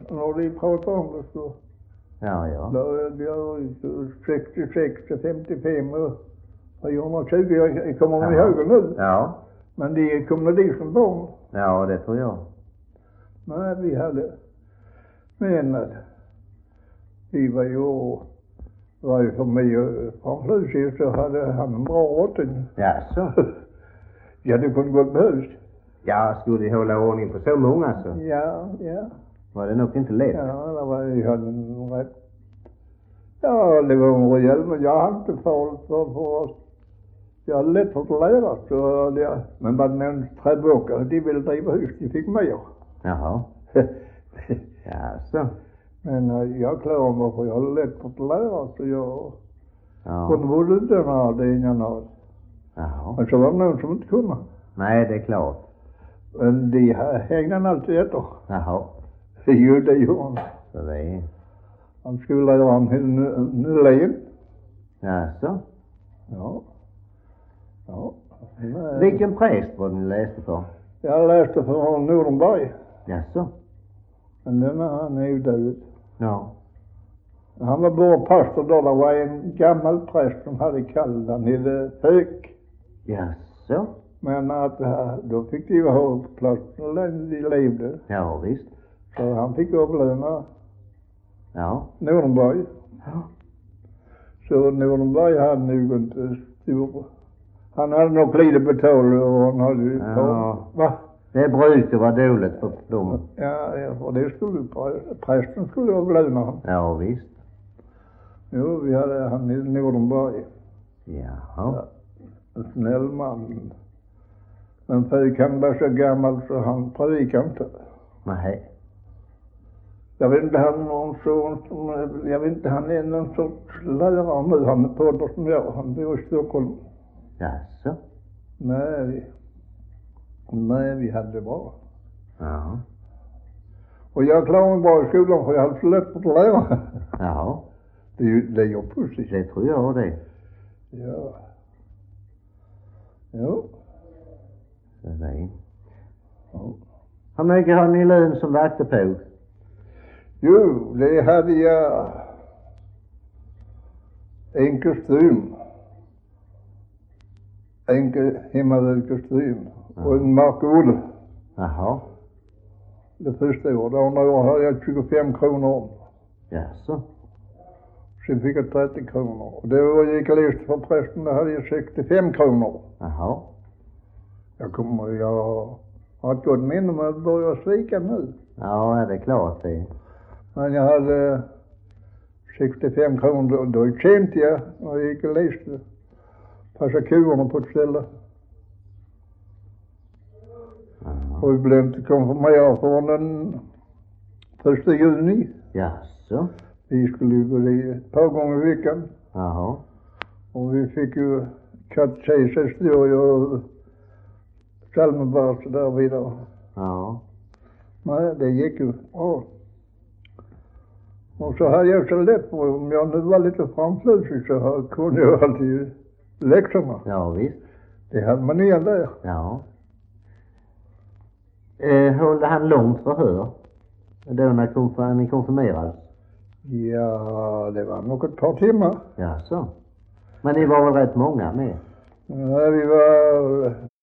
när de pratar om det så. Ja, ja. Det är 66 till 55 och 420, jag kommer ihåg nu. Ja. Men de kommer dit som barn. Ja, det tror jag. Nej, vi hade, men vi var ju för mig från Flusis så hade han en bra råtting. Jaså? Ja, det kunde gått behövs. Ja, skulle de hålla ordning på så många så Ja. var det nog inte lätt. Ja, det var ju en rätt. Ja, det var en rejäl, men jag hade inte farligt för oss. Jag hade lätt för att lära, så det, men bara den träbockare, de ville driva hus, de fick mer. Jaha. Jaså? Men jag klarade mig för jag hade lätt för att lära, så jag Ja. kunde både inte det ena. Jaha. Men så var det någon som inte kunde. Nej, det är klart. Men de hängde alltid efter. Jaha. Jo, det gjorde han. Så det är... Han skulle lära han Nylén. Jaså? Ja. Vilken präst var det ni läste för? Jag läste för Nordenberg. Jaså? Men han är ju död. Ja. Han var bara pastor då. Det var en gammal präst som hade kall. Han hette Hög. Jaså? Men att då fick de ju ha plats när de levde. Ja, visst. Så han fick avlöna Ja. Nordenberg. Ja. Så Nordenberg hade nog inte stor. Han hade nog lite betalt och han hade ju va? Det brukar vara dåligt för dem. Ja, för det skulle prästen skulle avlöna honom. Ja, visst. Jo, vi hade han i Nordenberg. Jaha. En snäll man. Men Fök han var så gammal så han predikade inte. Nej. Jag vet inte, han är någon sorts lärare nu. Han är på som jag. Han bor i Stockholm. Jaså? Nej, vi hade det bra. Ja. Och jag klarade mig bra i skolan för jag hade så lätt för att lära. Ja. Det är ju pussigt. Det tror jag det. Ja. Jo. Så det är. Ja. Hur mycket har ni lön som vaktepåg? Jo, det hade jag en kostym. En hemmavävd kostym. Och en markode. Jaha. Det första året. Det andra året hade jag 25 kronor om. Jaså? Sen fick jag 30 kronor. Och det var jag gick och läste för prästen, då hade jag 65 kronor. Jaha. Jag har ett gott minne med att börja svika nu. Ja, det är klart det. Men jag hade 65 kronor, då kände jag när jag gick och läste. Passa kurerna på ett ställe. Jaha. Och vi blev inte konfirmerade från den 1 juni. Jaså? Vi skulle ju gå dit ett par gånger i veckan. Jaha. Och vi fick ju katekes, historia och psalmvers och där vidare. Ja. Nej, det gick ju bra. Och så hade jag så lätt på, om jag nu var lite framflusig så kunde jag alltid läxorna. Ja, visst. Det hade man igen där. Ja. Höll han långt förhör? Då när ni konfirmerades? Ja, det var nog ett par timmar. Jaså? Men ni var väl rätt många med? Nej, vi var